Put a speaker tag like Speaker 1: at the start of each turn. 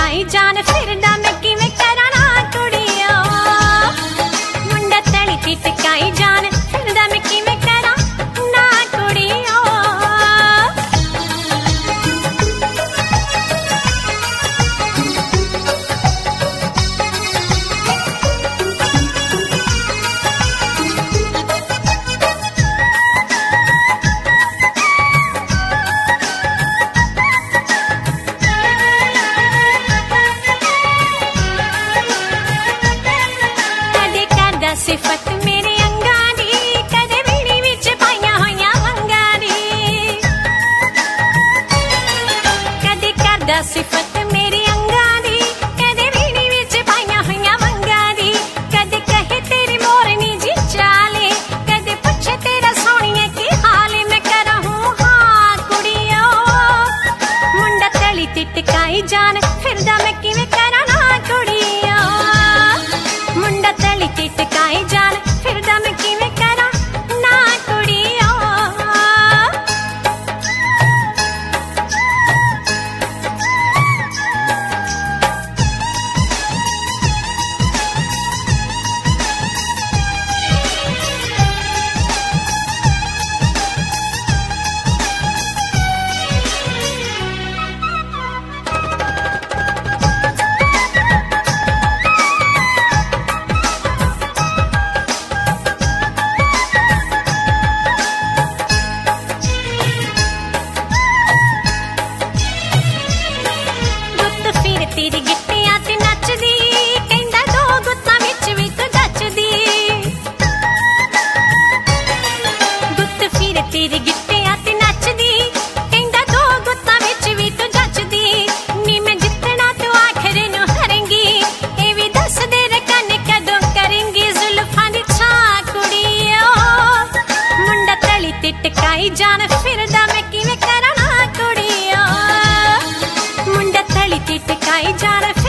Speaker 1: ਟਿਟਕਾਈ ਜਾਨ ਫਿਰਦਾ ਮੈਂ ਕਿਵੇਂ ਕਰਾਂ ਨਾ ਕੁੜੀਓ ਮੁੰਡਾ ਤਲੀ ਟਿਟਕਾਈ ਜਾਨ ਫਿਰਦਾ ਮੈਂ ਕਿਵੇਂ ਕਰਾਂ ਨਾ ਕੁੜੀਓ सिफत मेरे अंगा दी कदे बीड़ी विच पाइया होइया वंगा दी कदे करदा सिफत मेरे अंगा दी कदे बीड़ी विच पाइया होइया वंगा दी कदे कहे तेरी मोरनी जी चाले कदे पूछे तेरा सोहणिए की हाल मैं करहूं हां कुड़ियो मुंडा तली टिटकाई जान फिरदा मैं किवें करा ना कुड़ियो मुंडा तली टिटकाई जान फिरदा मैं किवें करा ना कुड़ियो तेरी गिट्टियां ते नचदी कहंदा दो गुत्तां विच भी तू जचदी गुत्त फिर तेरी गिट्टियां ते नचदी कहंदा दो गुत्तां विच भी तू जचदी नी मैं जितना तू आखिर नूं हारेंगी ए भी दस दे रकन कदों करेंगी जुल्फां दी छां कुड़ियो मुंडा तली टिटकाई जान फिरदा मैं किवें करा ना कुड़ियो मुंडा तली टिटकाई जान